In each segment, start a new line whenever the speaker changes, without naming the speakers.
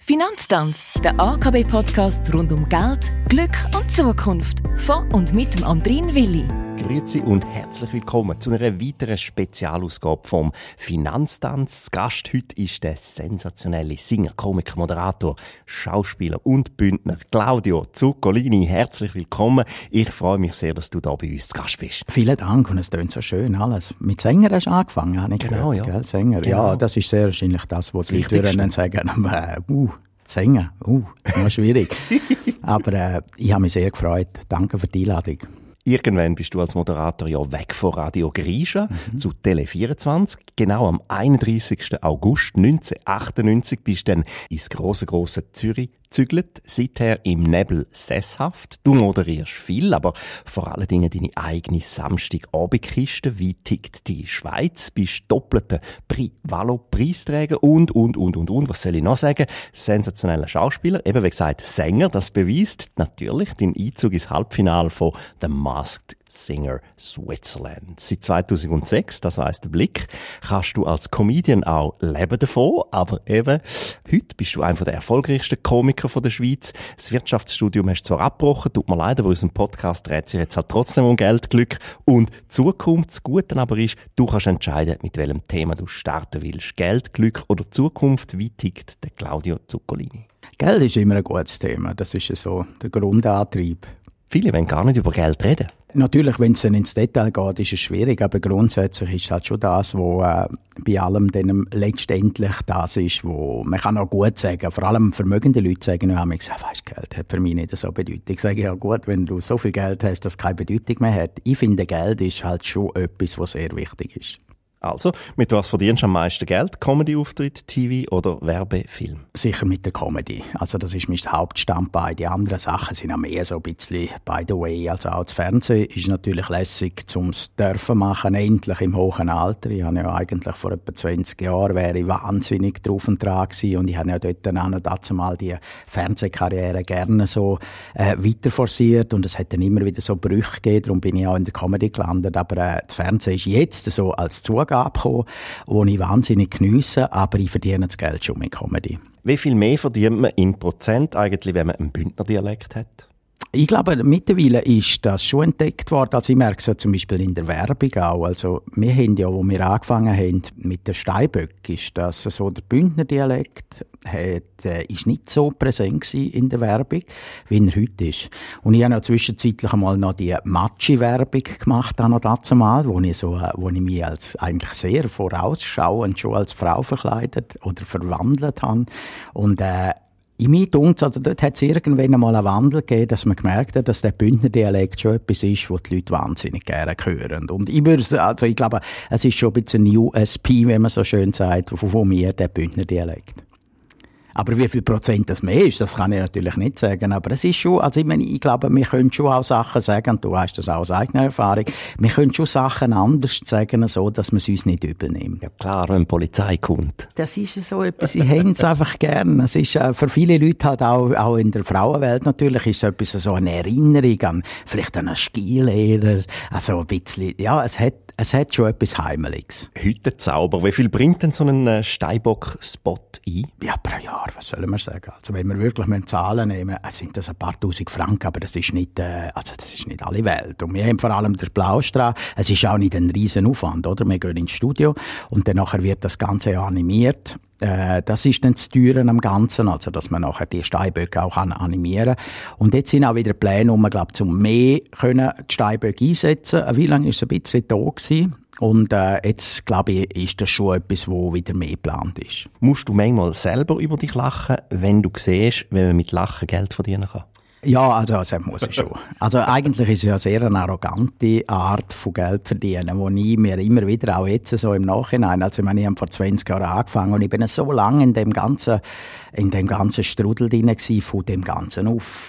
Finanztanz, der AKB-Podcast rund um Geld, Glück und Zukunft. Von und mit dem Andrin Willi.
Grüezi und herzlich willkommen zu einer weiteren Spezialausgabe vom Finanztanz. Gast heute ist der sensationelle Singer, Komiker, Moderator, Schauspieler und Bündner Claudio Zuccolini. Herzlich willkommen. Ich freue mich sehr, dass du da bei uns zu Gast bist.
Vielen Dank und es tönt so schön alles. Mit Sänger hast du angefangen, habe ich
Genau,
gehört,
ja.
Gell? Sänger.
Genau.
Ja, das ist sehr wahrscheinlich das, was die
Wichtigste.
Leute sagen. Sänger, noch schwierig. Aber ich habe mich sehr gefreut. Danke für die Einladung.
Irgendwann bist du als Moderator ja weg von Radio Grisha zu Tele24. Genau am 31. August 1998 bist du dann ins grosse Zürich gezügelt. Seither im Nebel sesshaft. Du moderierst viel, aber vor allen Dingen deine eigene Samstagabendkiste. Wie tickt die Schweiz? Bist doppelter Prix-Valo-Preisträger und. Was soll ich noch sagen? Sensationeller Schauspieler. Eben, wie gesagt, Sänger. Das beweist natürlich den Einzug ins Halbfinale von The Masked Singer Switzerland. Seit 2006, das weiss der Blick, kannst du als Comedian auch leben davon, aber eben, heute bist du einer der erfolgreichsten Komiker von der Schweiz. Das Wirtschaftsstudium hast du zwar abgebrochen, tut mir leid, aber unser Podcast dreht sich jetzt halt trotzdem um Geld, Glück und Zukunft. Das Gute aber ist, du kannst entscheiden, mit welchem Thema du starten willst. Geld, Glück oder Zukunft. Wie tickt der Claudio Zuccolini?
Geld ist immer ein gutes Thema. Das ist ja so der Grundantrieb.
Viele wollen gar nicht über Geld reden.
Natürlich, wenn es dann ins Detail geht, ist es schwierig, aber grundsätzlich ist es halt schon das, was bei allem dann letztendlich das ist, wo man kann auch gut sagen, vor allem vermögende Leute sagen, ja, ich sage, weisst, Geld hat für mich nicht so Bedeutung. Ich sage, ja gut, wenn du so viel Geld hast, dass es keine Bedeutung mehr hat. Ich finde, Geld ist halt schon etwas, was sehr wichtig ist.
Also, mit was verdienst du am meisten Geld? Comedy-Auftritt, TV oder Werbefilm?
Sicher mit der Comedy. Also das ist mein Hauptstandbein. Die anderen Sachen sind auch mehr so ein bisschen by the way. Also auch das Fernsehen ist natürlich lässig, um es dürfen machen, endlich im hohen Alter. Ich habe ja eigentlich vor etwa 20 Jahren wäre ich wahnsinnig drauf und dran gewesen und ich habe ja dort dann auch dazu mal die Fernsehkarriere gerne so weiter forciert und es hat dann immer wieder so Brüche gegeben, darum bin ich auch in der Comedy gelandet. Aber das Fernsehen ist jetzt so als Zugabe gekommen, die ich wahnsinnig geniesse, aber ich verdiene das Geld schon mit Comedy.
Wie viel mehr verdient man in Prozent eigentlich, wenn man einen Bündner Dialekt hat?
Ich glaube, mittlerweile ist das schon entdeckt worden. Also ich merke es ja zum Beispiel in der Werbung auch. Also wir haben ja, wo wir angefangen haben mit der Steinböck, ist das so, der Bündner Dialekt ist nicht so präsent gewesen in der Werbung, wie er heute ist. Und ich habe ja zwischenzeitlich einmal noch die Matschi-Werbung gemacht, auch noch dazu mal, wo ich mich als eigentlich sehr vorausschauend schon als Frau verkleidet oder verwandelt habe. Und in mir dunkt, also dort hat es irgendwann einmal einen Wandel gegeben, dass man gemerkt hat, dass der Bündner Dialekt schon etwas ist, was die Leute wahnsinnig gerne hören. Und ich glaube, es ist schon ein bisschen ein USP, wenn man so schön sagt, von mir, der Bündner Dialekt. Aber wie viel Prozent das mehr ist, das kann ich natürlich nicht sagen. Aber es ist schon, also ich glaube, wir können schon auch Sachen sagen, und du weißt das auch aus eigener Erfahrung, wir können schon Sachen anders sagen, so, dass man es uns nicht übel nimmt.
Ja klar, wenn die Polizei kommt.
Das ist so etwas, ich hätte es einfach gern. Es ist für viele Leute halt auch in der Frauenwelt natürlich, ist es etwas so eine Erinnerung an, vielleicht an einen Skilehrer, also ein bisschen, ja, es hat schon etwas Heimeliges.
Heute Zauber. Wie viel bringt denn so ein Steinbock-Spot ein?
Ja, pro Jahr, was soll man sagen? Also wenn wir wirklich Zahlen nehmen, sind das ein paar tausend Franken, aber das ist nicht alle Welt. Und wir haben vor allem der Blaustral, es ist auch nicht ein riesen Aufwand, oder? Wir gehen ins Studio und dann nachher wird das Ganze animiert. Das ist dann das Teure am Ganzen, also dass man nachher die Steinböcke auch animieren kann. Und jetzt sind auch wieder Pläne, um mehr die Steinböcke einsetzen. Wie lange ist es ein bisschen da gewesen? Und jetzt, glaube ich, ist das schon etwas, wo wieder mehr geplant ist.
Musst du manchmal selber über dich lachen, wenn du siehst, wenn man mit Lachen Geld verdienen kann?
Ja, also das muss ich schon. Also eigentlich ist es ja sehr eine arrogante Art von Geld verdienen, wo ich mir immer wieder, auch jetzt so im Nachhinein, also ich meine, ich habe vor 20 Jahren angefangen und ich bin so lange in dem ganzen Strudel drin gewesen, von dem ganzen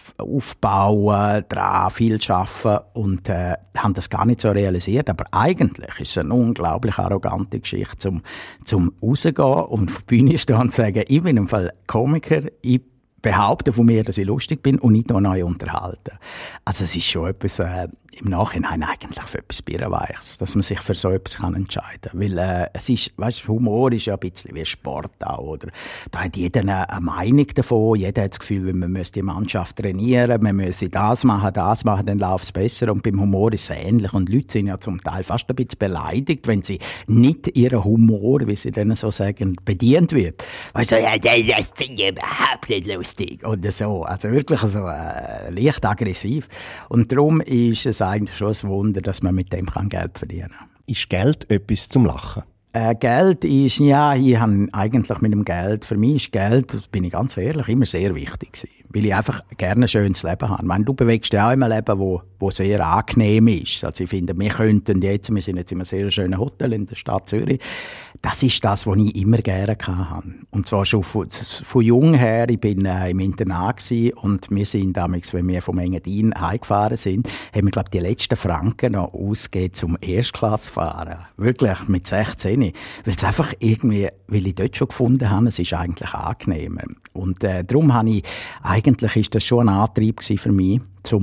Aufbauen, dran, viel arbeiten und haben das gar nicht so realisiert. Aber eigentlich ist es eine unglaublich arrogante Geschichte, zum rausgehen und auf die Bühne stehen und sagen, ich bin im Fall Komiker, ich behaupten von mir, dass ich lustig bin und nicht nur neu unterhalten. Also es ist schon etwas, im Nachhinein eigentlich für etwas Birrenweiches, dass man sich für so etwas entscheiden kann. Weil es ist, weißt, Humor ist ja ein bisschen wie Sport auch, oder? Da hat jeder eine Meinung davon, jeder hat das Gefühl, man müsse die Mannschaft trainieren, man müsse das machen, dann läuft es besser. Und beim Humor ist es ähnlich. Und Leute sind ja zum Teil fast ein bisschen beleidigt, wenn sie nicht ihren Humor, wie sie dann so sagen, bedient wird. Weißt du, ja, das finde ich überhaupt nicht lustig. Oder so. Also wirklich so leicht aggressiv. Und darum ist es eigentlich schon ein Wunder, dass man mit dem Geld verdienen kann.
Ist Geld etwas zum Lachen?
Geld ist, ja, ich habe eigentlich mit dem Geld, für mich ist Geld, das bin ich ganz ehrlich, immer sehr wichtig gewesen. Weil ich einfach gerne ein schönes Leben habe. Ich meine, du bewegst ja auch immer ein Leben, wo sehr angenehm ist. Also ich finde, wir sind jetzt in einem sehr schönen Hotel in der Stadt Zürich. Das ist das, was ich immer gerne hatte. Und zwar schon von jung her. Ich bin im Internat gewesen und wir sind damals, wenn wir vom Engadin heimgefahren sind, haben wir, glaube ich, die letzten Franken noch ausgegeben zum Erstklassfahren. Wirklich, mit 16. Weil es einfach irgendwie, weil ich dort schon gefunden habe, es ist eigentlich angenehmer. Und darum habe ich, eigentlich ist das schon ein Antrieb gewesen für mich,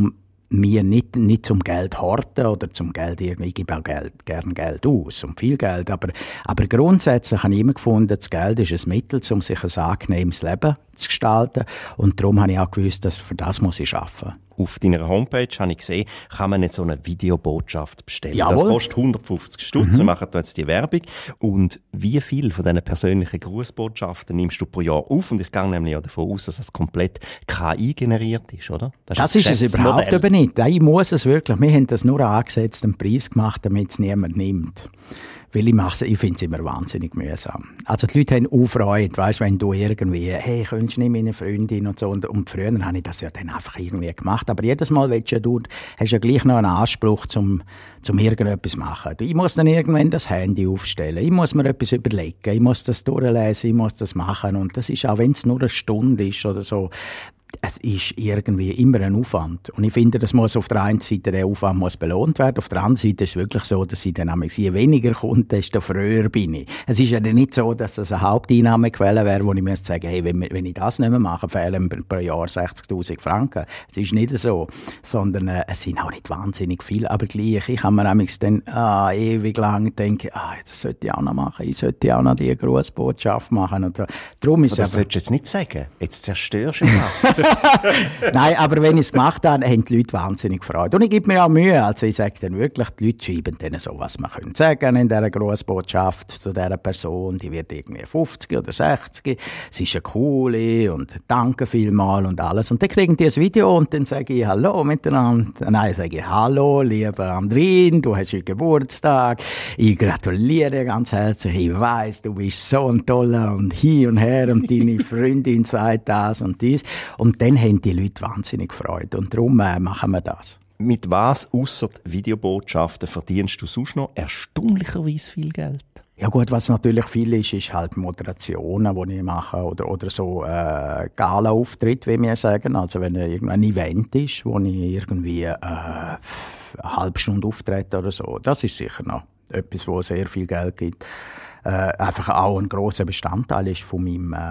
mir nicht zum Geld horten oder zum Geld irgendwie, ich gebe auch gern Geld aus und viel Geld, aber grundsätzlich habe ich immer gefunden, das Geld ist ein Mittel, um sich ein angenehmes Leben zu gestalten, und darum habe ich auch gewusst, dass für das muss ich arbeiten.
Auf deiner Homepage habe ich gesehen, kann man nicht so eine Videobotschaft bestellen.
Jawohl.
Das kostet 150 Stutz. Wir machen da jetzt die Werbung. Und wie viel von diesen persönlichen Grußbotschaften nimmst du pro Jahr auf? Und ich gehe nämlich auch davon aus, dass das komplett KI generiert ist, oder?
Das ist es überhaupt aber nicht. Ich muss es wirklich. Wir haben das nur angesetzt, einen Preis gemacht, damit es niemand nimmt. Weil ich finde es immer wahnsinnig mühsam. Also die Leute haben auch Freude, weisst, wenn du irgendwie, hey, könntest du nicht meine Freundin und so. Und früher habe ich das ja dann einfach irgendwie gemacht. Aber jedes Mal hast ja gleich noch einen Anspruch, zum irgendetwas machen. Ich muss dann irgendwann das Handy aufstellen. Ich muss mir etwas überlegen. Ich muss das durchlesen. Ich muss das machen. Und das ist, auch wenn es nur eine Stunde ist oder so, es ist irgendwie immer ein Aufwand. Und ich finde, das muss auf der einen Seite, der Aufwand muss belohnt werden. Auf der anderen Seite ist es wirklich so, dass ich dann je weniger kommt, desto früher bin ich. Es ist ja nicht so, dass das eine Haupteinnahmequelle wäre, wo ich müsste sagen, hey, wenn ich das nicht mehr mache, fehlen mir pro Jahr 60.000 Franken. Es ist nicht so. Sondern, es sind auch nicht wahnsinnig viele, aber gleich. Ich kann mir nämlich dann, ewig lang denken, das sollte ich auch noch machen. Ich sollte auch noch die Grußbotschaft machen und so. Darum ist
das solltest du jetzt nicht sagen. Jetzt zerstörst du was.
Nein, aber wenn ich es gemacht habe, haben die Leute wahnsinnig Freude. Und ich gebe mir auch Mühe. Also ich sage dann wirklich, die Leute schreiben denen so, was man können sagen in dieser Grußbotschaft zu dieser Person. Die wird irgendwie 50 oder 60. Sie ist eine coole und danke vielmal und alles. Und dann kriegen die ein Video und dann sage ich Hallo miteinander. Nein, sage ich Hallo, lieber Andrin, du hast heute Geburtstag. Ich gratuliere dir ganz herzlich. Ich weiss, du bist so ein toller und hin und her und deine Freundin sagt das und dies. Und dann haben die Leute wahnsinnig Freude. Und darum machen wir das.
Mit was, ausser Videobotschaften, verdienst du sonst noch erstaunlicherweise viel Geld?
Ja gut, was natürlich viel ist halt Moderationen, die ich mache, oder so Gala-Auftritt, wie wir sagen. Also wenn irgendein Event ist, wo ich irgendwie eine halbe Stunde auftrete oder so, das ist sicher noch etwas, wo sehr viel Geld gibt. Einfach auch ein grosser Bestandteil ist von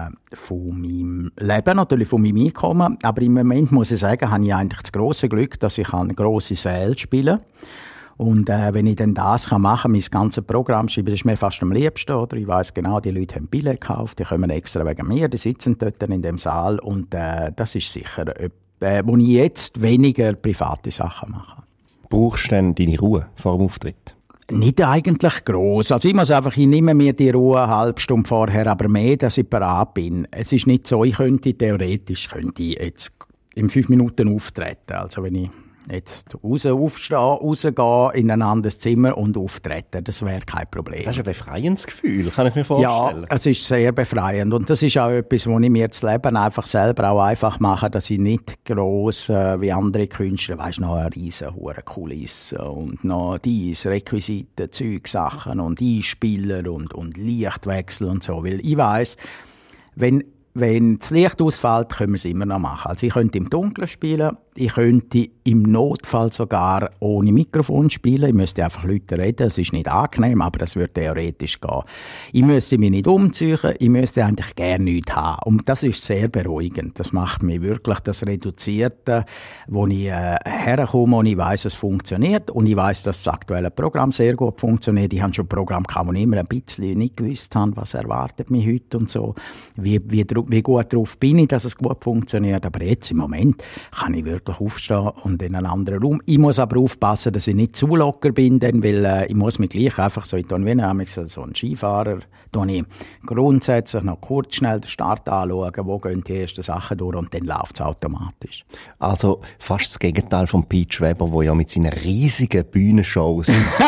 meinem Leben, natürlich von meinem Einkommen. Aber im Moment muss ich sagen, habe ich eigentlich das grosse Glück, dass ich eine grosse Säle spielen kann. Und wenn ich dann das machen kann, mein ganzes Programm schreiben, das ist mir fast am liebsten, oder? Ich weiss genau, die Leute haben Billett gekauft, die kommen extra wegen mir, die sitzen dort in dem Saal. Und das ist sicher, wo ich jetzt weniger private Sachen mache.
Brauchst du denn deine Ruhe vor dem Auftritt?
Nicht eigentlich gross. Also ich nehme mir die Ruhe eine halbe Stunde vorher, aber mehr, dass ich bereit bin. Es ist nicht so, theoretisch könnte ich jetzt in 5 Minuten auftreten. Also wenn ich jetzt rausgehen in ein anderes Zimmer und auftreten, das wäre kein Problem.
Das ist ein befreiendes Gefühl, kann ich mir vorstellen.
Ja, es ist sehr befreiend und das ist auch etwas, wo ich mir das Leben einfach selber auch einfach mache, dass ich nicht gross wie andere Künstler, weisst, noch eine riesen hohe Kulisse und noch dies, Requisiten, Zeugsachen und Einspieler und Lichtwechsel und so, weil ich weiss, wenn das Licht ausfällt, können wir es immer noch machen. Also ich könnte im Dunkeln spielen Ich könnte im Notfall sogar ohne Mikrofon spielen. Ich müsste einfach Leute reden. Es ist nicht angenehm, aber das würde theoretisch gehen. Ich müsste mich nicht umziehen. Ich müsste eigentlich gerne nichts haben. Und das ist sehr beruhigend. Das macht mich wirklich das Reduzierte, wo ich herkomme und ich weiss, es funktioniert. Und ich weiss, dass das aktuelle Programm sehr gut funktioniert. Ich habe schon Programme gehabt, wo ich immer ein bisschen nicht gewusst habe, was erwartet mich heute und so. Wie gut drauf bin ich, dass es gut funktioniert. Aber jetzt im Moment kann ich wirklich aufstehen und in einen anderen Raum. Ich muss aber aufpassen, dass ich nicht zu locker bin, denn, weil ich muss mich gleich einfach so, ich tue wie so ein Skifahrer, tue ich grundsätzlich noch kurz schnell den Start anschauen, wo gehen die ersten Sachen durch und dann läuft es automatisch.
Also fast das Gegenteil von Pete Schweber, der ja mit seinen riesigen Bühnenshows...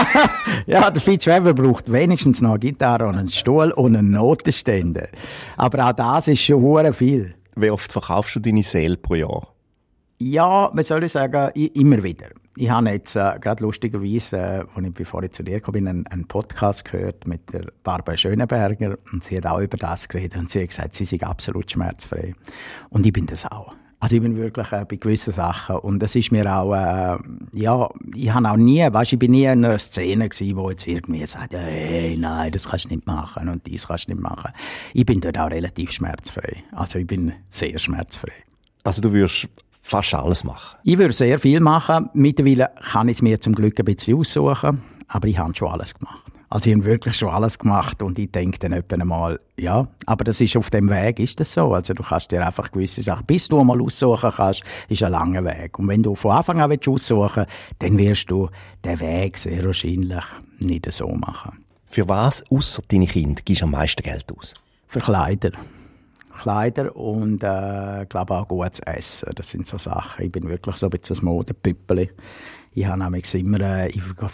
Ja, der Pete Schweber braucht wenigstens noch eine Gitarre und einen Stuhl und einen Notenständer. Aber auch das ist schon hure viel.
Wie oft verkaufst du deine Seele pro Jahr?
Ja, was soll ich sagen, immer wieder. Ich habe jetzt gerade lustigerweise, bevor ich zu dir gekommen bin, einen Podcast gehört mit der Barbara Schöneberger und sie hat auch über das geredet und sie hat gesagt, sie sei absolut schmerzfrei. Und ich bin das auch. Also ich bin wirklich bei gewissen Sachen und das ist mir auch, ich habe auch nie, ich bin nie in einer Szene gewesen, wo jetzt irgendwie sagt, hey, nein, das kannst du nicht machen und dies kannst du nicht machen. Ich bin dort auch relativ schmerzfrei. Also ich bin sehr schmerzfrei.
Also du würdest fast alles machen? Ich
würde sehr viel machen. Mittlerweile kann ich es mir zum Glück ein bisschen aussuchen, aber ich habe schon alles gemacht. Also ich habe wirklich schon alles gemacht und ich denke dann etwa einmal, ja, aber das ist auf dem Weg, ist das so. Also du kannst dir einfach gewisse Sachen, bis du einmal aussuchen kannst, ist ein langer Weg. Und wenn du von Anfang an aussuchen willst, dann wirst du den Weg sehr wahrscheinlich nicht so machen.
Für was, ausser deine Kinder, gibst du am meisten Geld aus?
Für Kleider. Kleider und glaube auch gutes Essen. Das sind so Sachen. Ich bin wirklich so ein bisschen ein Modepüppeli. Ich habe nämlich immer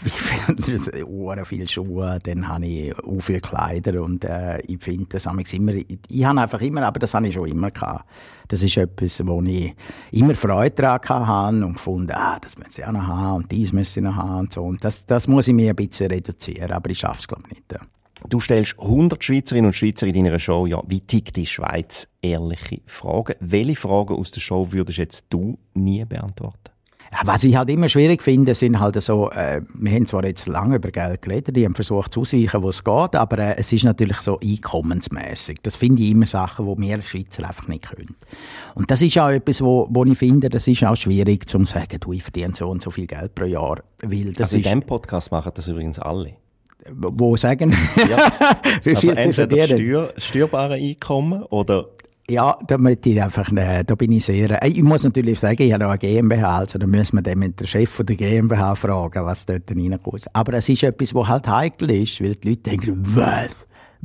viele Schuhe, dann habe ich auch viele Kleider und ich finde das immer, ich habe einfach immer, aber das habe ich schon immer gehabt. Das ist etwas, wo ich immer Freude daran hatte und gefunden, das müsste ich auch noch haben und dies müsste ich noch haben und so. Und das muss ich mir ein bisschen reduzieren, aber ich schaffe es glaube ich nicht. Ja.
Du stellst 100 Schweizerinnen und Schweizer in deiner Show, ja, wie tickt die Schweiz? Ehrliche Fragen. Welche Fragen aus der Show würdest jetzt du nie beantworten?
Ja, was ich halt immer schwierig finde, sind halt so, wir haben zwar jetzt lange über Geld geredet, die haben versucht zu ausweichen, wo es geht, aber es ist natürlich so einkommensmässig. Das finde ich immer Sachen, die wir Schweizer einfach nicht können. Und das ist auch etwas, wo ich finde, das ist auch schwierig zu sagen, du, ich verdiene so und so viel Geld pro Jahr. Weil das
also in diesem Podcast machen das übrigens alle.
Wo sagen?
Ja. Also entweder steuerbare Einkommen oder...
Ja, da bin ich sehr... Ich muss natürlich sagen, ich habe noch eine GmbH, also da müssen wir dann mit der Chef von der GmbH fragen, was dort reinkommt. Aber es ist etwas, was halt heikel ist, weil die Leute denken, was?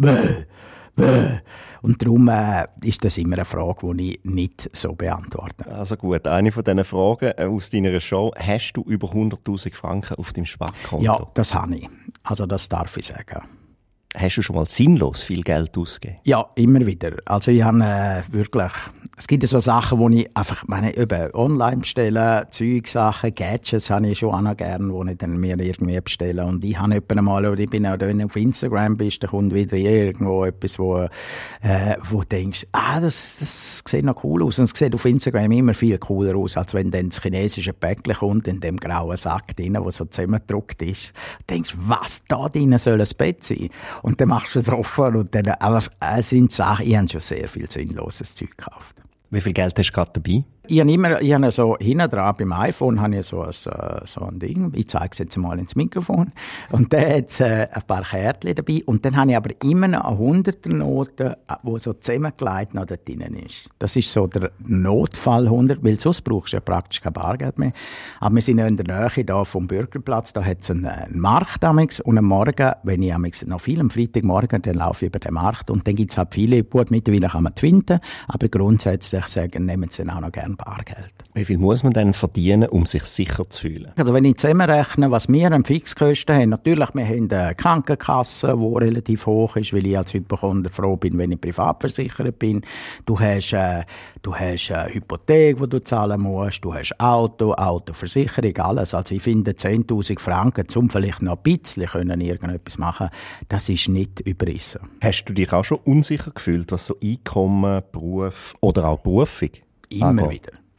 Und darum ist das immer eine Frage, die ich nicht so beantworte.
Also gut, eine von diesen Fragen aus deiner Show. Hast du über 100'000 Franken auf deinem Sparkonto?
Ja, das habe ich. Also das darf ich sagen.
Hast du schon mal sinnlos viel Geld ausgegeben?
Ja, immer wieder. Also ich habe wirklich... Es gibt ja so Sachen, wo ich einfach online bestelle, Zeugsachen, Gadgets habe ich schon auch noch gern, die ich dann mir irgendwie bestelle. Und ich habe etwa einmal, oder ich bin auch, wenn du auf Instagram bist, da kommt wieder irgendwo etwas, wo du denkst, das sieht noch cool aus. Und es sieht auf Instagram immer viel cooler aus, als wenn dann das chinesische Päckchen kommt, in dem grauen Sack drin, der so zusammengedruckt ist. Du denkst, was, da drin soll ein Bett sein? Und dann machst du es offen und dann, aber es sind Sachen, ich habe schon sehr viel sinnloses Zeug gekauft.
Wie viel Geld hast du gerade dabei?
Ich habe so hinten dran beim iPhone habe ich so ein Ding. Ich zeige es jetzt mal ins Mikrofon. Und da hat ein paar Kärtchen dabei. Und dann habe ich aber immer noch eine 100er-Note, die so zusammengelegt noch dort drin ist. Das ist so der Notfall 100, weil sonst brauchst du ja praktisch kein Bargeld mehr. Aber wir sind ja in der Nähe da vom Bürgerplatz. Da hat es einen Markt damals. Und am Morgen, wenn ich noch viel am Freitagmorgen, dann laufe ich über den Markt. Und dann gibt es halt viele, gut, mittlerweile kann man twinten. Aber grundsätzlich sagen, nehmen sie dann auch noch gerne Bargeld.
Wie viel muss man denn verdienen, um sich sicher zu fühlen?
Also wenn ich zusammenrechne, was wir an Fixkosten haben, natürlich, wir haben eine Krankenkasse, die relativ hoch ist, weil ich als Hypochonder froh bin, wenn ich privat versichert bin. Du hast eine Hypothek, die du zahlen musst, du hast Autoversicherung, alles. Also ich finde 10'000 Franken, um vielleicht noch ein bisschen irgendetwas machen, das ist nicht überrissen.
Hast du dich auch schon unsicher gefühlt, was so Einkommen, Beruf oder auch Berufung
Immer wieder.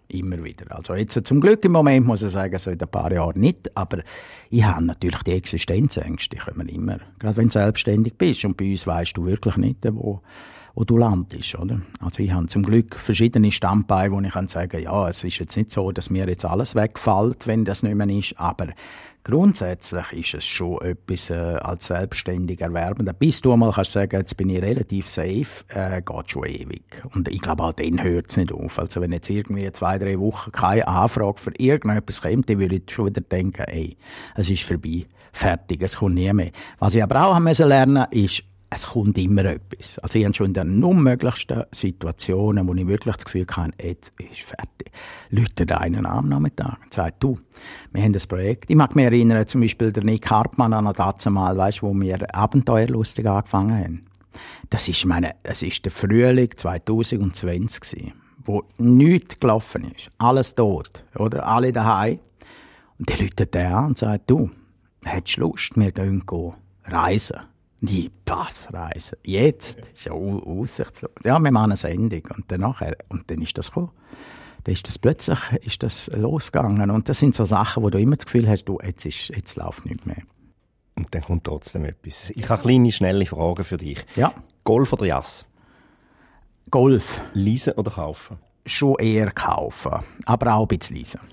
Immer wieder. Also jetzt zum Glück im Moment muss ich sagen, seit ein paar Jahren nicht, aber ich habe natürlich die Existenzängste, die kommen immer. Gerade wenn du selbstständig bist und bei uns weisst du wirklich nicht, wo du landest, oder? Also ich habe zum Glück verschiedene Standbeine, wo ich kann sagen, ja, es ist jetzt nicht so, dass mir jetzt alles wegfällt, wenn das nicht mehr ist, aber grundsätzlich ist es schon etwas als selbstständiger Erwerbender. Bis du einmal kannst sagen, jetzt bin ich relativ safe, geht schon ewig. Und ich glaube, auch dann hört es nicht auf. Also wenn jetzt irgendwie 2-3 Wochen keine Anfrage für irgendetwas kommt, dann würde ich schon wieder denken, ey, es ist vorbei, fertig, es kommt nie mehr. Was ich aber auch lernen musste, ist, es kommt immer etwas. Also ich habe schon in den unmöglichsten Situationen, wo ich wirklich das Gefühl hatte, jetzt ist fertig, läutet einen am Nachmittag und sagt, du, wir haben das Projekt. Ich mag mich erinnern, zum Beispiel der Nick Hartmann an das Mal, weißt, wo wir abenteuerlustig angefangen haben. Das ist der Frühling 2020 gewesen, wo nichts gelaufen ist. Alles tot, oder? Alle daheim. Und dann läutet der an und sagt, du, hättest du Lust, wir gehen reisen? Die Passreise. Jetzt ist ja aussichtslos. Ja, wir machen eine Sendung. Und dann ist das gekommen. Dann ist das plötzlich losgegangen. Und das sind so Sachen, wo du immer das Gefühl hast, du, jetzt läuft nichts mehr.
Und dann kommt trotzdem etwas. Ich habe kleine, schnelle Fragen für dich.
Ja.
Golf oder Jazz?
Golf.
Leasen oder kaufen?
Schon eher kaufen. Aber auch ein bisschen leasen.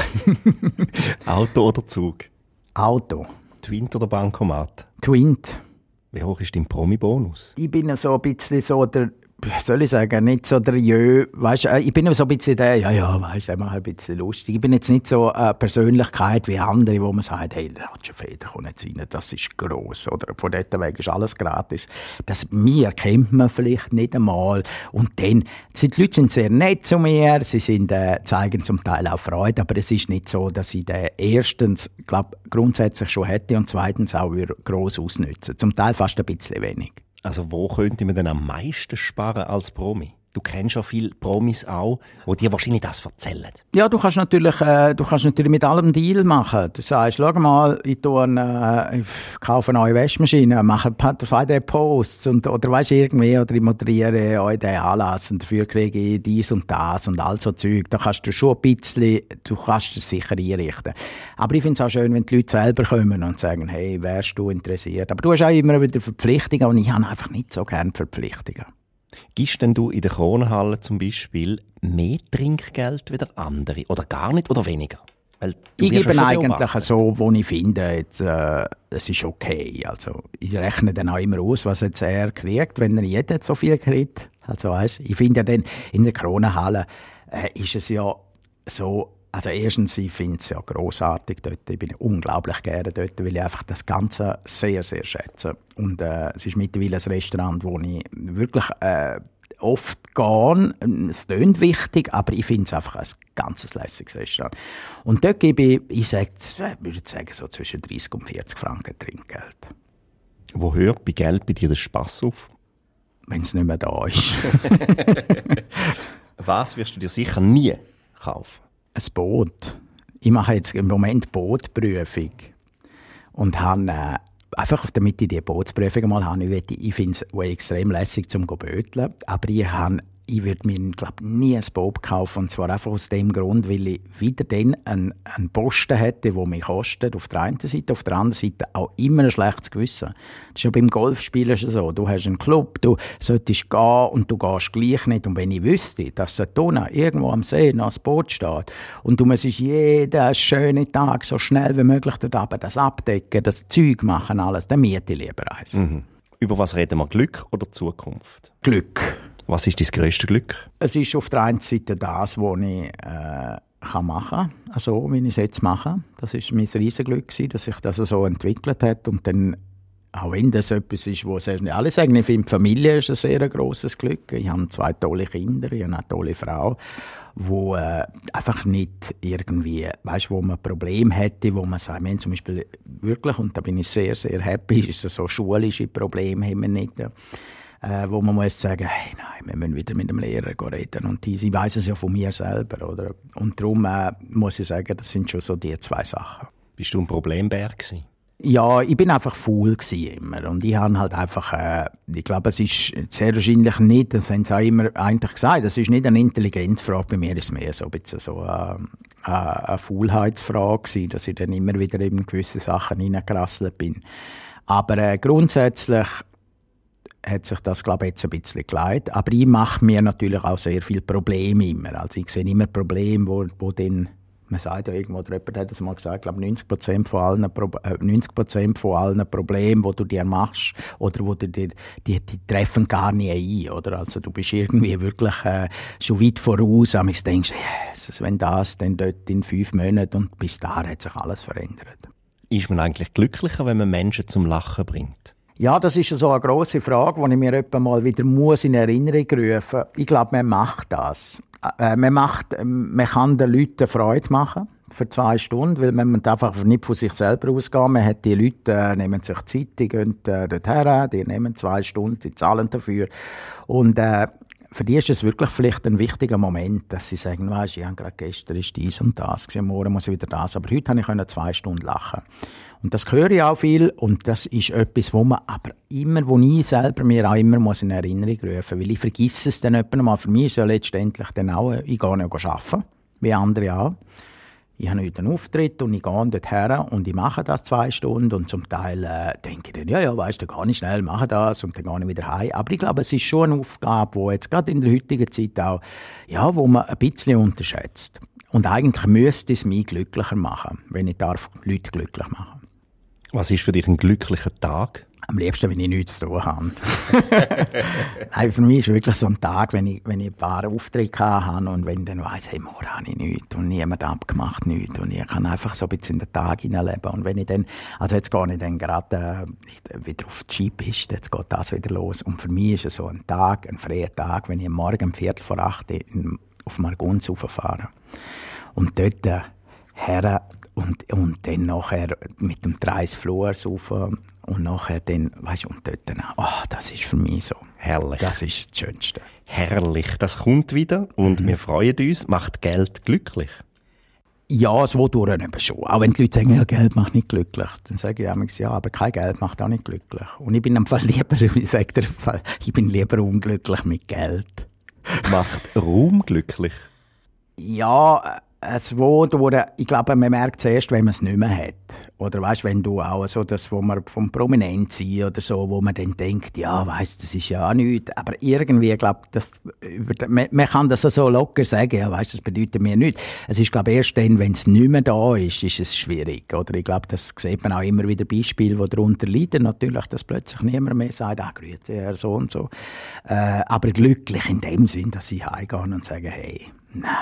Auto oder Zug?
Auto.
Twint oder Bankomat?
Twint.
Wie hoch ist dein Promi-Bonus?
Ich bin so ein bisschen so der, soll ich sagen, nicht so der weißt, ich bin so ein bisschen der, weißt, ich mache ein bisschen lustig. Ich bin jetzt nicht so eine Persönlichkeit wie andere, wo man sagt, hey, der Roger Federer kommt jetzt rein, das ist gross, oder von dort weg ist alles gratis. Mir kennt man vielleicht nicht einmal. Und dann, die Leute sind sehr nett zu mir, sie zeigen zum Teil auch Freude, aber es ist nicht so, dass ich den erstens, glaube grundsätzlich schon hätte und zweitens auch gross ausnützen. Zum Teil fast ein bisschen wenig.
Also wo könnte man denn am meisten sparen als Promi? Du kennst schon viele Promis auch, die dir wahrscheinlich das erzählen.
Ja, du kannst natürlich mit allem einen Deal machen. Du sagst, schau mal, ich kaufe eine neue Waschmaschine, mache 2-3 Posts oder weisst irgendwie, oder ich moderiere euch den Anlass und dafür kriege ich dies und das und all so Zeug. Da kannst du schon ein bisschen, du kannst es sicher einrichten. Aber ich finde es auch schön, wenn die Leute selber kommen und sagen, hey, wärst du interessiert? Aber du hast auch immer wieder Verpflichtungen und ich habe einfach nicht so gerne Verpflichtungen.
Gibst denn du in der Kronenhalle zum Beispiel mehr Trinkgeld wie der andere? Oder gar nicht oder weniger? Weil
ich gebe eigentlich so, wo ich finde, jetzt, es ist okay. Also, ich rechne dann auch immer aus, was jetzt er kriegt, wenn er jeder so viel kriegt. Also, weißt, ich finde ja dann, in der Kronenhalle ist es ja so, also erstens, ich finde es ja grossartig dort. Ich bin unglaublich gerne dort, weil ich einfach das Ganze sehr, sehr schätze. Und es ist mittlerweile ein Restaurant, wo ich wirklich oft gehe. Es klingt wichtig, aber ich finde es einfach ein ganz lässiges Restaurant. Und dort gebe ich würde sagen, so zwischen 30 und 40 Franken Trinkgeld.
Wo hört bei Geld bei dir der Spass auf?
Wenn es nicht mehr da ist.
Was wirst du dir sicher nie kaufen?
Ein Boot. Ich mache jetzt im Moment Bootprüfung und habe einfach damit ich die Bootsprüfung mal habe. Ich finde es extrem lässig zum Böteln, aber ich würde mir, glaube nie ein Boot kaufen, und zwar einfach aus dem Grund, weil ich wieder dann einen Posten hätte, der mich kostet, auf der einen Seite, auf der anderen Seite auch immer ein schlechtes Gewissen. Das ist ja beim Golfspielen schon so. Du hast einen Club, du solltest gehen und du gehst gleich nicht. Und wenn ich wüsste, dass da irgendwo am See noch ein Boot steht und du musst jeden schönen Tag so schnell wie möglich dort runter das abdecken, das Zeug machen, alles, dann miete ich lieber eins.
Mhm. Über was reden wir? Glück oder Zukunft?
Glück.
Was ist dein grösstes Glück?
Es ist auf der einen Seite das, was ich machen kann, also wie ich es jetzt mache. Das war mein Riesenglück, dass sich das so entwickelt hat. Und dann, auch wenn das etwas ist, wo alle sagen, ich finde, die Familie ist ein sehr grosses Glück. Ich habe 2 tolle Kinder, ich habe eine tolle Frau, wo einfach nicht irgendwie, weißt, wo man ein Problem hätte, wo man sagt, wir haben zum Beispiel wirklich, und da bin ich sehr, sehr happy, ist es so schulische Probleme haben wir nicht. Wo man muss sagen, hey, nein, wir müssen wieder mit dem Lehrer reden. Und sie weiss es ja von mir selber, oder? Und darum muss ich sagen, das sind schon so die 2 Sachen.
Bist du ein Problembär gewesen?
Ja, ich bin einfach faul immer. Und ich habe halt einfach, ich glaube, es ist sehr wahrscheinlich nicht, das haben sie auch immer eigentlich gesagt, das ist nicht eine Intelligenzfrage, bei mir ist es mehr so ein bisschen so eine Faulheitsfrage gewesen, dass ich dann immer wieder in gewisse Sachen reingerasselt bin. Aber grundsätzlich hat sich das, glaube ich, jetzt ein bisschen geleitet. Aber ich mache mir natürlich auch sehr viele Probleme immer. Also ich sehe immer Probleme, wo dann, man sagt ja irgendwo, oder jemand hat das mal gesagt, ich glaube 90% von allen Problemen, die du dir machst, oder wo du dir, die treffen gar nicht ein, oder? Also du bist irgendwie wirklich schon weit voraus, aber ich denke, Jesus, wenn das dann dort in 5 Monaten und bis dahin hat sich alles verändert.
Ist man eigentlich glücklicher, wenn man Menschen zum Lachen bringt?
Ja, das ist so eine grosse Frage, die ich mir etwa mal wieder in Erinnerung rufen muss. Ich glaube, man macht das. Man kann den Leuten Freude machen für 2 Stunden, weil man einfach nicht von sich selber ausgehen. Man hat die Leute, nehmen sich Zeit, die gehen dorthin, die nehmen 2 Stunden, die zahlen dafür. Und für die ist es wirklich vielleicht ein wichtiger Moment, dass sie sagen, weisst, ich habe gerade gestern ist dies und das, morgen muss ich wieder das, aber heute konnte ich 2 Stunden lachen. Und das höre ich auch viel und das ist etwas, wo man aber immer, wo ich selber mir auch immer muss in Erinnerung rufen, weil ich vergesse es dann etwa mal. Für mich ist ja letztendlich dann auch, ich gehe nicht arbeiten, wie andere auch. Ich habe heute einen Auftritt und ich gehe dort her und ich mache das 2 Stunden und zum Teil denke ich dann, ja, weisst du, dann gehe ich schnell, mache das und dann gehe ich wieder heim. Aber ich glaube, es ist schon eine Aufgabe, die jetzt gerade in der heutigen Zeit auch, ja, wo man ein bisschen unterschätzt. Und eigentlich müsste es mich glücklicher machen, wenn ich Leute glücklich machen.
Was ist für dich ein glücklicher Tag?
Am liebsten, wenn ich nichts zu tun habe. Nein, für mich ist wirklich so ein Tag, wenn ich ein paar Aufträge habe und wenn ich dann weiss, hey, morgen habe ich nichts und niemand abgemacht nichts und ich kann einfach so ein bisschen in den Tag hineinleben. Und wenn ich dann, also jetzt gehe ich dann gerade wieder auf die Skipiste, jetzt geht das wieder los. Und für mich ist es so ein Tag, ein freier Tag, wenn ich am Morgen um 7:45 auf Margunz rauffahre. Und dort her und dann nachher mit dem 30 Floors rauf und nachher dann, weisst du, und dort dann, das ist für mich so.
Herrlich.
Das ist das Schönste.
Herrlich. Das kommt wieder und wir freuen uns. Macht Geld glücklich?
Ja, so durch eben schon. Auch wenn die Leute sagen, ja, Geld macht nicht glücklich, dann sage ich immer, ja, aber kein Geld macht auch nicht glücklich. Und ich bin am Fall lieber, ich sage dir, ich bin lieber unglücklich mit Geld.
Macht Ruhm glücklich?
Ja, ich glaube, man merkt es erst, wenn man es nicht mehr hat. Oder weißt, wenn du auch so das, wo man vom Prominent sind oder so, wo man dann denkt, ja, weißt, das ist ja auch nichts. Aber irgendwie, glaube man kann das so locker sagen, ja, weißt, das bedeutet mir nichts. Es ist, glaube ich, erst dann, wenn es nicht mehr da ist es schwierig. Oder ich glaube, das sieht man auch immer wieder Beispiele, die darunter leiden. Natürlich, dass plötzlich niemand mehr sagt, grüezi, Herr so und so. Aber glücklich in dem Sinn, dass sie heimgehen und sagen, hey, nein.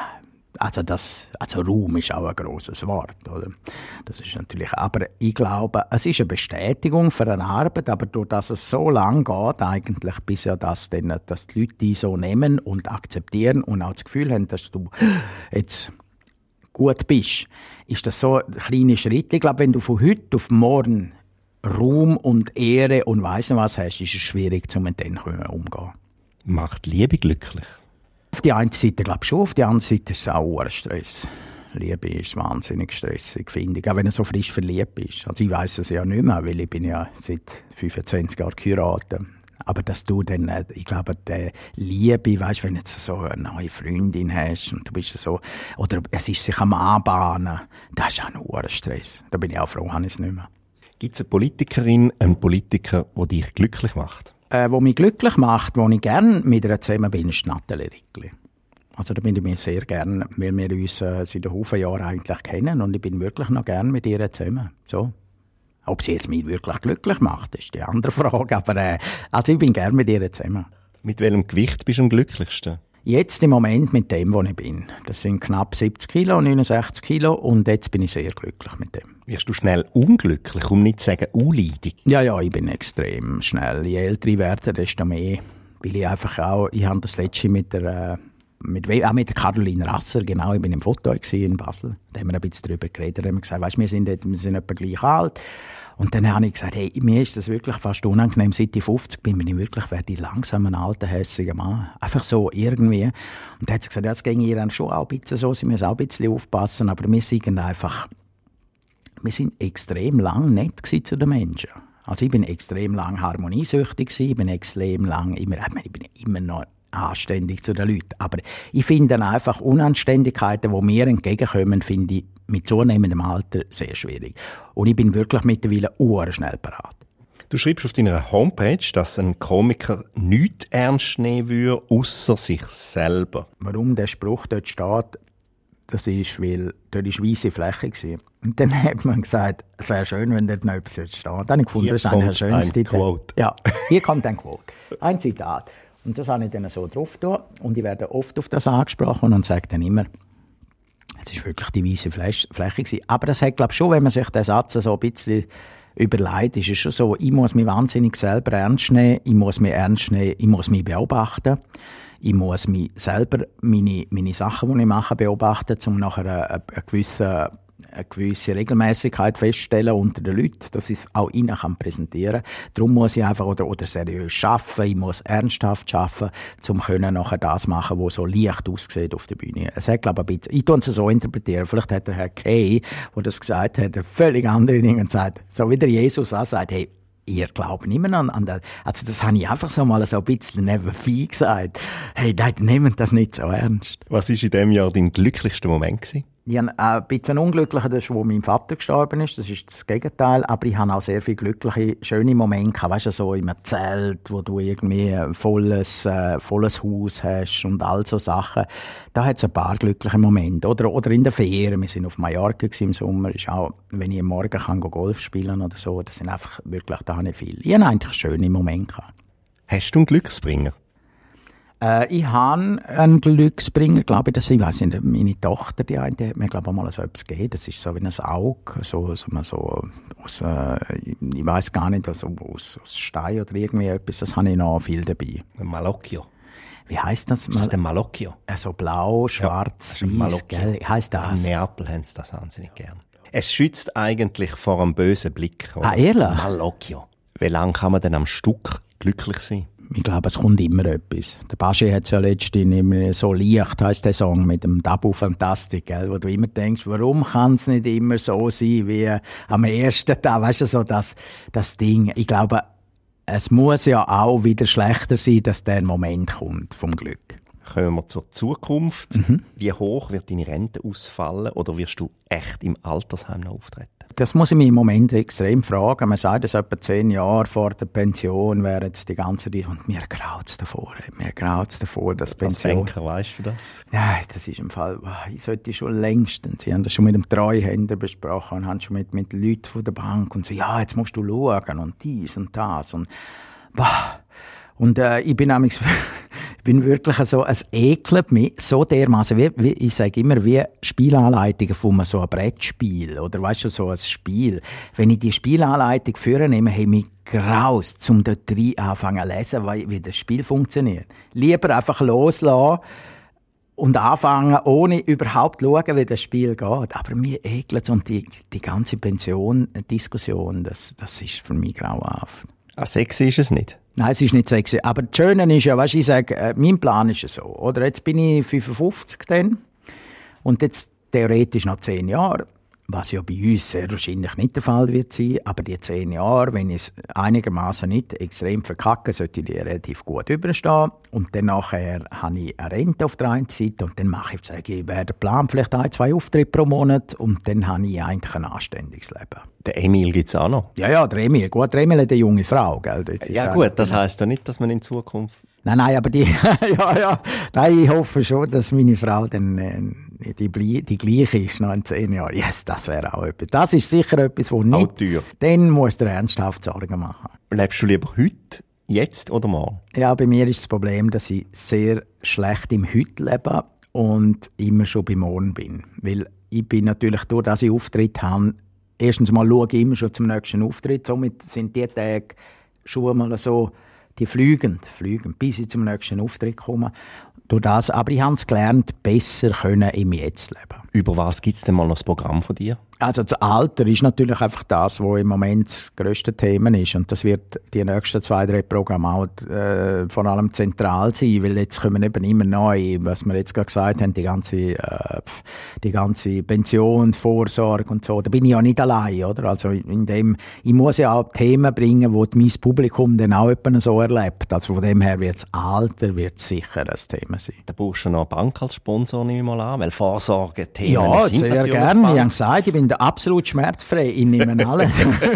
Also Ruhm ist auch ein grosses Wort, oder? Das ist natürlich, aber ich glaube, es ist eine Bestätigung für eine Arbeit, aber durch das es so lang geht, eigentlich, bis ja dass die Leute die so nehmen und akzeptieren und auch das Gefühl haben, dass du jetzt gut bist, ist das so ein kleiner Schritt. Ich glaube, wenn du von heute auf morgen Ruhm und Ehre und weiss nicht was hast, ist es schwierig, mit denen umzugehen.
Macht Liebe glücklich?
Auf die eine Seite glaube ich schon, auf die andere Seite ist es auch ein Stress. Liebe ist wahnsinnig stressig, finde ich, auch wenn er so frisch verliebt ist. Also ich weiss es ja nicht mehr, weil ich bin ja seit 25 Jahren geheiratet. Aber dass du dann, ich glaube, die Liebe, weißt, wenn du jetzt so eine neue Freundin hast und du bist so, oder es ist sich am Anbahnen, das ist auch nur ein Stress. Da bin ich auch froh, habe ich es nicht mehr.
Gibt es eine Politikerin, einen Politiker, der dich glücklich macht?
Wo mich glücklich macht, wo ich gerne mit ihr zusammen bin, ist Nathalie Rickli. Also da bin ich mir sehr gerne, weil wir uns seit einem Haufen Jahren eigentlich kennen und ich bin wirklich noch gerne mit ihr zusammen. So. Ob sie jetzt mich wirklich glücklich macht, ist die andere Frage, aber also ich bin gerne mit ihr zusammen.
Mit welchem Gewicht bist du am glücklichsten?
Jetzt im Moment mit dem, wo ich bin. Das sind knapp 70 Kilo, 69 Kilo und jetzt bin ich sehr glücklich mit dem.
Wirst du schnell unglücklich, um nicht zu sagen unleidig?
Ja, ich bin extrem schnell. Je älter ich werde, desto mehr. Weil ich einfach auch, ich habe das letzte mit der Caroline Rasser, genau, ich bin im Foto in Basel. Da haben wir ein bisschen darüber geredet, da haben wir gesagt, weißt, wir sind etwa gleich alt. Und dann habe ich gesagt, hey, mir ist das wirklich fast unangenehm, seit ich 50 bin, werde ich langsam ein alter, hässiger Mann. Einfach so irgendwie. Und dann hat sie gesagt, ja, das ging ihr dann schon auch ein bisschen so, sie müssen auch ein bisschen aufpassen, aber wir sind einfach, wir sind extrem lang nett zu den Menschen. Also ich bin extrem lang harmoniesüchtig gewesen, ich bin extrem lang ich bin immer noch anständig zu den Leuten. Aber ich finde einfach Unanständigkeiten, die mir entgegenkommen, finde ich mit zunehmendem Alter sehr schwierig. Und ich bin wirklich mittlerweile schnell parat.
Du schreibst auf deiner Homepage, dass ein Komiker nichts ernst nehmen würde, ausser sich selber.
Warum der Spruch dort steht, das ist, weil dort war weisse Fläche gewesen. Und dann hat man gesagt, es wäre schön, wenn dort noch etwas steht. Da habe ich gefunden, das ist eigentlich ein schönes Zitat. Ja, hier kommt ein Quote. Ein Zitat. Und das habe ich dann so drauf getan. Und ich werde oft auf das angesprochen und sage dann immer, es ist wirklich die weisse Fläche gewesen. Aber das hat, glaube ich, schon, wenn man sich den Satz so ein bisschen überlegt, ist es schon so, ich muss mich wahnsinnig selber ernst nehmen, ich muss mich beobachten. Ich muss mich selber, meine Sachen, die ich mache, beobachten, um nachher eine gewisse Regelmäßigkeit feststellen unter den Leuten, dass ich es auch ihnen präsentieren kann. Darum muss ich einfach oder seriös arbeiten, ich muss ernsthaft arbeiten, um nachher das machen, was so leicht aussieht auf der Bühne. Es hat, glaube ich, ich tue es so interpretieren. Vielleicht hat der Herr Kay, der das gesagt hat, völlig andere Dinge gesagt. So wie der Jesus auch sagt, hey, ihr glaubt immer noch an das. Also das habe ich einfach so mal so ein bisschen nebenbei gesagt. Hey, nehmt das nicht so ernst.
Was war in diesem Jahr dein glücklichster Moment gewesen?
Ich habe ein bisschen unglücklicher, das ist, wo mein Vater gestorben ist. Das ist das Gegenteil. Aber ich habe auch sehr viele glückliche, schöne Momente gehabt. Weißt du, so in einem Zelt, wo du irgendwie ein volles Haus hast und all so Sachen. Da hat es ein paar glückliche Momente. Oder in der Ferien. Wir sind auf Mallorca im Sommer. Ist auch, wenn ich am Morgen kann Golf spielen oder so. Das sind einfach wirklich, da habe ich viel. Ich habe eigentlich schöne Momente gehabt.
Hast du einen Glücksbringer?
Ich habe einen Glücksbringer, glaube ich, dass ich weiss nicht, meine Tochter, die hat mir, glaube ich, mal so etwas gegeben. Das ist so wie ein Auge, so aus, ich weiss gar nicht, also aus Stein oder irgendwie etwas. Das habe ich noch viel dabei.
Ein Malocchio.
Wie heisst das?
Ist das der Malocchio?
So blau, schwarz, weiß, gell? Heisst das?
In Neapel haben sie das wahnsinnig gern. Es schützt eigentlich vor einem bösen Blick. Oder?
Ah, ehrlich?
Malocchio. Wie lange kann man denn am Stück glücklich sein?
Ich glaube, es kommt immer etwas. Der Baschi hat es ja letztens «So leicht» heisst der Song mit dem Tabu Fantastik, gell? Wo du immer denkst, warum kann es nicht immer so sein wie am ersten Tag? Weißt du, so das Ding. Ich glaube, es muss ja auch wieder schlechter sein, dass der Moment kommt vom Glück.
Kommen wir zur Zukunft. Wie hoch wird deine Rente ausfallen oder wirst du echt im Altersheim noch auftreten?
Das muss ich mich im Moment extrem fragen. Man sagt, dass etwa 10 Jahre vor der Pension wären jetzt die ganze Zeit. Und mir graut es davor, dass Pension...
Als Banker weisst du das?
Nein, das ist im Fall... Ich sollte schon längstens... Sie haben das schon mit dem Treuhänder besprochen und haben schon mit Leuten von der Bank und so, ja, jetzt musst du schauen und dies und das und... Und ich bin wirklich so, es ekelt mich so dermaßen, wie ich sage immer, wie Spielanleitungen von so einem Brettspiel oder weißt du, so ein Spiel. Wenn ich die Spielanleitung vornehme, habe ich mich graust, um dort rein anfangen zu lesen, wie das Spiel funktioniert. Lieber einfach loslassen und anfangen, ohne überhaupt zu schauen, wie das Spiel geht. Aber mir ekelt es und die ganze Pension-Diskussion, das ist für mich grauenhaft.
Sexy ist es nicht?
Nein, es ist nicht sexy. Aber das Schöne ist ja, weißt du, ich sage, mein Plan ist ja so. Oder jetzt bin ich 55 dann. Und jetzt theoretisch noch 10 Jahre. Was ja bei uns sehr wahrscheinlich nicht der Fall wird sein. Aber die 10 Jahre, wenn ich es einigermaßen nicht extrem verkacke, sollte ich die relativ gut überstehen. Und dann nachher habe ich eine Rente auf der einen Seite. Und dann sage ich, wäre der Plan vielleicht 1-2 Auftritte pro Monat. Und dann habe ich eigentlich ein anständiges Leben.
Der Emil gibt es auch noch.
Ja, der Emil. Gut, der Emil hat eine junge Frau, gell?
Ja gut, das heisst ja nicht, dass man in Zukunft...
Nein, aber die... Nein, ich hoffe schon, dass meine Frau dann die gleiche ist noch in 10 Jahren. Yes, das wäre auch etwas. Das ist sicher etwas, wo nicht...
Auch teuer.
Dann musst du ernsthaft Sorgen machen.
Lebst du lieber heute, jetzt oder morgen?
Ja, bei mir ist das Problem, dass ich sehr schlecht im Heute lebe und immer schon bei morgen bin. Weil ich bin natürlich, durch dass ich Auftritt habe, erstens mal schaue ich immer schon zum nächsten Auftritt. Somit sind die Tage schon mal so, die fliegen, bis ich zum nächsten Auftritt komme. Durch das, aber ich habe es gelernt, besser können im Jetzt leben.
Über was gibt es denn mal noch das Programm von dir?
Also das Alter ist natürlich einfach das, was im Moment das grösste Thema ist. Und das wird die nächsten 2-3 Programme auch vor allem zentral sein, weil jetzt kommen eben immer neu, was wir jetzt gerade gesagt haben, die ganze Pension, Vorsorge und so. Da bin ich ja nicht allein, oder? Also ich muss ja auch Themen bringen, die mein Publikum dann auch etwa so erlebt. Also von dem her wird das Alter sicher ein Thema sein.
Da brauchst du noch eine Bank als Sponsor, nehme ich mal an, weil Vorsorgethemen
ja,
sind
sehr gerne. Ich habe gesagt, ich bin absolut schmerzfrei. Ich nehme alles.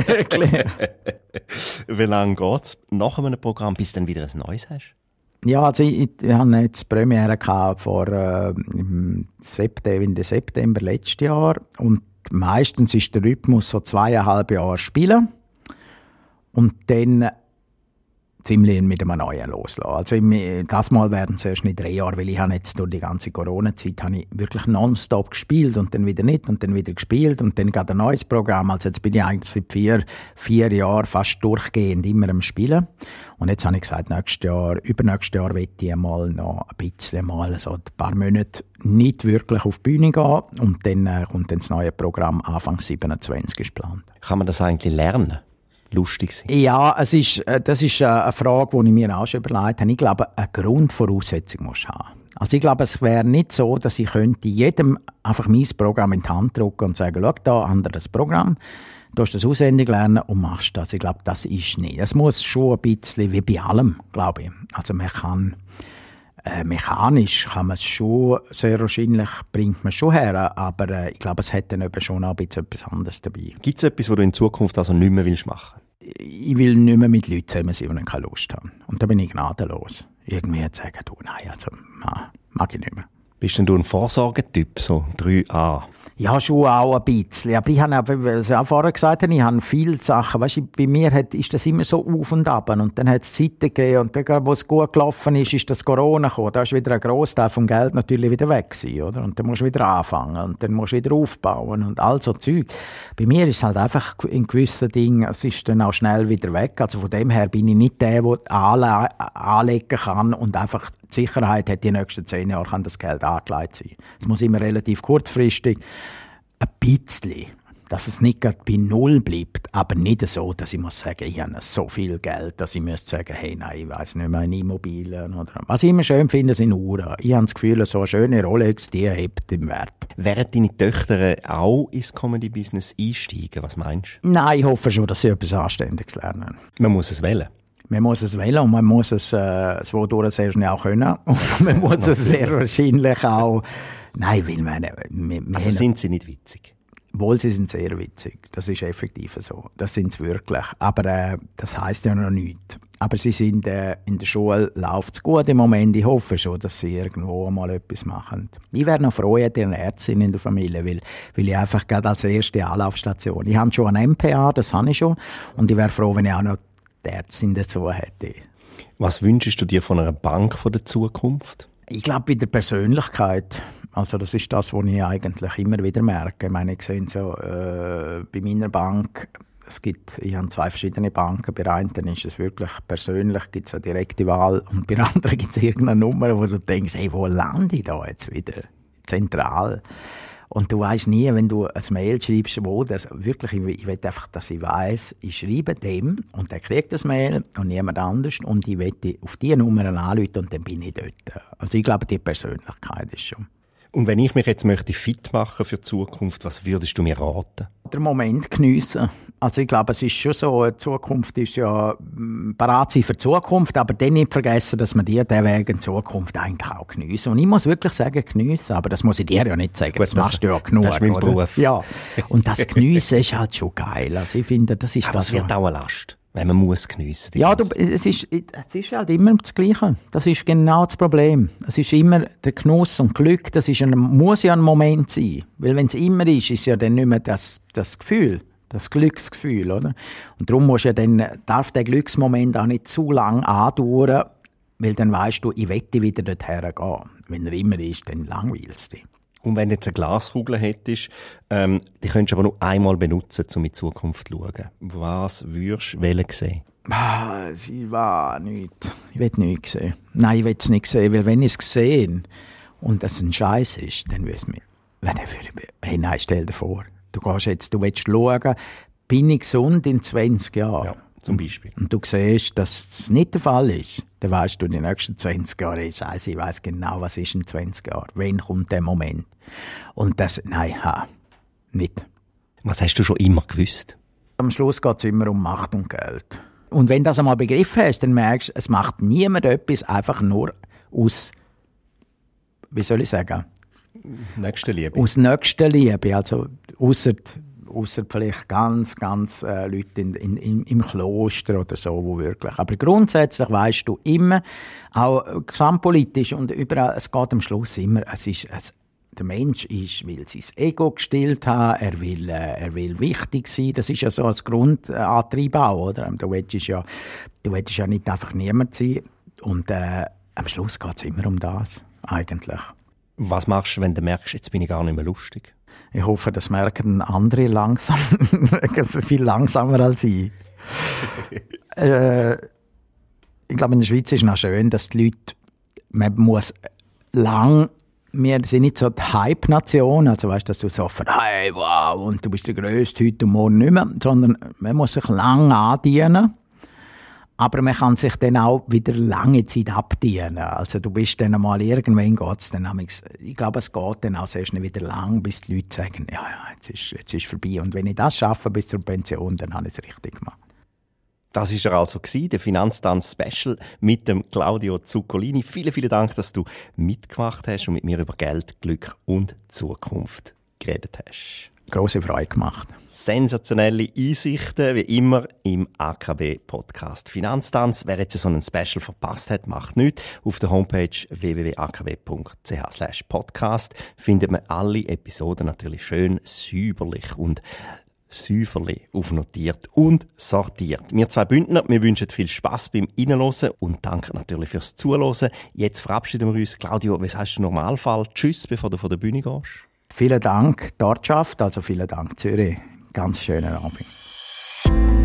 Wie lange geht es nach einem Programm, bis du dann wieder ein neues hast?
Ja, also ich hatte jetzt Premiere im September letztes Jahr. Und meistens ist der Rhythmus so 2,5 Jahre spielen. Und dann ziemlich mit einem neuen loslassen. Also das Mal werden es erst nicht 3 Jahre, weil ich habe jetzt durch die ganze Corona-Zeit habe ich wirklich nonstop gespielt und dann wieder nicht und dann wieder gespielt und dann gerade ein neues Programm. Also jetzt bin ich eigentlich seit 4 Jahren fast durchgehend immer am Spielen. Und jetzt habe ich gesagt, übernächstes Jahr will ich mal noch ein bisschen mal so ein paar Monate nicht wirklich auf die Bühne gehen und dann kommt dann das neue Programm Anfang 27 ist geplant.
Kann man das eigentlich lernen? Lustig sein?
Ja, das ist eine Frage, die ich mir auch schon überlegt habe. Ich glaube, eine Grundvoraussetzung muss haben. Also ich glaube, es wäre nicht so, dass ich könnte jedem einfach mein Programm in die Hand drücken und sagen, schau, da anderes Programm, du hast das auswendig lernen und machst das. Ich glaube, das ist nicht. Es muss schon ein bisschen wie bei allem, glaube ich. Also man kann mechanisch kann man es schon, sehr wahrscheinlich bringt man schon her, aber ich glaube, es hat dann eben schon auch ein bisschen etwas anderes dabei.
Gibt es etwas, was du in Zukunft also nicht mehr machen willst?
Ich will nicht mehr mit Leuten zusammen sein, die keine Lust haben. Und da bin ich gnadenlos. Irgendwie zu sagen, nein, also mag ich nicht mehr.
Bist denn du ein Vorsorgetyp, so 3a?
Ja, schon auch ein bisschen. Aber ich habe, wie ich auch vorher gesagt habe, ich habe viele Sachen. Weißt du, bei mir ist das immer so auf und ab. Und dann hat es Zeiten gegeben. Und dann, wo es gut gelaufen ist das Corona gekommen. Da ist wieder ein Grossteil vom Geld natürlich wieder weg gewesen, oder? Und dann musst du wieder anfangen. Und dann musst du wieder aufbauen. Und all so Zeug. Bei mir ist es halt einfach in gewissen Dingen, es ist dann auch schnell wieder weg. Also von dem her bin ich nicht der anlegen kann und einfach die Sicherheit hat, die nächsten 10 Jahre kann das Geld angelegt sein. Es muss immer relativ kurzfristig ein bisschen, dass es nicht gerade bei Null bleibt, aber nicht so, dass ich muss sagen, ich habe so viel Geld, dass ich müsste sagen, hey, nein, ich weiss nicht mehr, in Immobilien oder was ich immer schön finde, sind Uhren. Ich habe das Gefühl, so eine schöne Rolex, die hebt im Wert.
Werden deine Töchter auch ins Comedy-Business einsteigen? Was meinst du?
Nein, ich hoffe schon, dass sie etwas Anständiges lernen.
Man muss es wählen.
Man muss es wählen und man muss es wodurch sehr schnell auch können. Und man muss es sehr wahrscheinlich auch... Nein, weil wir
also sind sie nicht witzig?
Wohl, sie sind sehr witzig. Das ist effektiv so. Das sind sie wirklich. Aber das heisst ja noch nichts. Aber sie sind in der Schule läuft es gut im Moment. Ich hoffe schon, dass sie irgendwo mal etwas machen. Ich wäre noch froh, ich hätte eine Ärztin in der Familie, weil ich einfach gerade als erste Anlaufstation. Ich habe schon ein MPA, das habe ich schon. Und ich wäre froh, wenn ich auch noch die Ärztin dazu hätte.
Was wünschst du dir von einer Bank von der Zukunft?
Ich glaube, bei der Persönlichkeit. Also das ist das, was ich eigentlich immer wieder merke. Ich meine, ich sehe so, bei meiner Bank, ich habe 2 verschiedene Banken. Bei einer ist es wirklich persönlich, gibt es eine direkte Wahl. Und bei der anderen gibt es irgendeine Nummer, wo du denkst, hey, wo lande ich da jetzt wieder? Zentral. Und du weißt nie, wenn du ein Mail schreibst, wo das wirklich, ich will einfach, dass ich weiss, ich schreibe dem und der kriegt das Mail und niemand anders und ich will auf diese Nummer anrufen und dann bin ich dort. Also ich glaube, die Persönlichkeit ist schon.
Und wenn ich mich jetzt möchte fit machen für die Zukunft, was würdest du mir raten?
Den Moment geniessen. Also ich glaube, es ist schon so, die Zukunft ist ja bereit sein für die Zukunft, aber dann nicht vergessen, dass man diesen Weg in Zukunft eigentlich auch geniessen. Und ich muss wirklich sagen, geniessen, aber das muss ich dir ja nicht sagen,
gut,
das machst du ja genug.
Das ist mein Beruf.
Ja, und das Geniessen ist halt schon geil. Also ich finde, das ist
aber
das.
Es wird auch eine Last, wenn man muss geniessen.
Ja, es ist halt immer das Gleiche. Das ist genau das Problem. Es ist immer der Genuss und Glück, das muss ja ein Moment sein. Weil wenn es immer ist ja dann nicht mehr das Gefühl. Das Glücksgefühl, oder? Und darum darf der Glücksmoment auch nicht zu lang andauern, weil dann weisst du, ich wette wieder dorthin gehen. Wenn er immer ist, dann langweilst du dich.
Und wenn du jetzt eine Glaskugel hättest, die könntest du aber nur einmal benutzen, um in die Zukunft zu schauen. Was würdest du sehen?
Sie war nichts. Ich will nichts sehen. Nein, ich will es nicht sehen, weil wenn ich es sehe und es ein Scheiß ist, dann will ich es mir. Hey, nein, stell dir vor, du willst schauen, bin ich gesund in 20 Jahren?
Ja, zum Beispiel.
Und du siehst, dass das nicht der Fall ist. Dann weisst du, die nächsten 20 Jahre, Scheiße, ich weiss genau, was ist in 20 Jahren. Wann kommt der Moment? Und das, nicht.
Was hast du schon immer gewusst?
Am Schluss geht es immer um Macht und Geld. Und wenn du das einmal begriffen hast, dann merkst du, es macht niemand etwas einfach nur aus, wie soll ich sagen?
Nächstenliebe.
Aus Nächstenliebe, also ausser vielleicht ganz Leute im Kloster oder so, wo wirklich. Aber grundsätzlich weisst du immer, auch gesamtpolitisch und überall, es geht am Schluss immer, der Mensch will sein Ego gestillt haben, er will wichtig sein, das ist ja so als Grundantrieb auch, oder? Du willst ja nicht einfach niemand sein und am Schluss geht es immer um das, eigentlich.
Was machst du, wenn du merkst, jetzt bin ich gar nicht mehr lustig?
Ich hoffe, das merken andere langsam, viel langsamer als ich. Ich glaube, in der Schweiz ist es noch schön, dass die Leute, wir sind nicht so die Hype-Nation, also weißt, dass du so hey, wow, und du bist der Größte heute und morgen nicht mehr, sondern man muss sich lange andienen. Aber man kann sich dann auch wieder lange Zeit abdienen. Also du bist dann einmal, irgendwann geht's dann, ich glaube, es geht dann auch sehr schnell wieder lang, bis die Leute sagen, ja, jetzt ist vorbei. Und wenn ich das schaffe bis zur Pension, dann habe ich es richtig gemacht.
Das war er also, der Finanztanz-Special mit dem Claudio Zuccolini. Vielen Dank, dass du mitgemacht hast und mit mir über Geld, Glück und Zukunft geredet hast.
Grosse Freude gemacht.
Sensationelle Einsichten, wie immer, im AKB-Podcast Finanztanz. Wer jetzt so einen Special verpasst hat, macht nichts. Auf der Homepage www.akb.ch/podcast findet man alle Episoden natürlich schön säuberlich und säuferlich aufnotiert und sortiert. Wir zwei Bündner, wir wünschen viel Spass beim Reinhören und danke natürlich fürs Zuhören. Jetzt verabschieden wir uns. Claudio, was hast du im Normalfall? Tschüss, bevor du von der Bühne gehst.
Vielen Dank, die Ortschaft, also vielen Dank, Zürich. Ganz schönen Abend.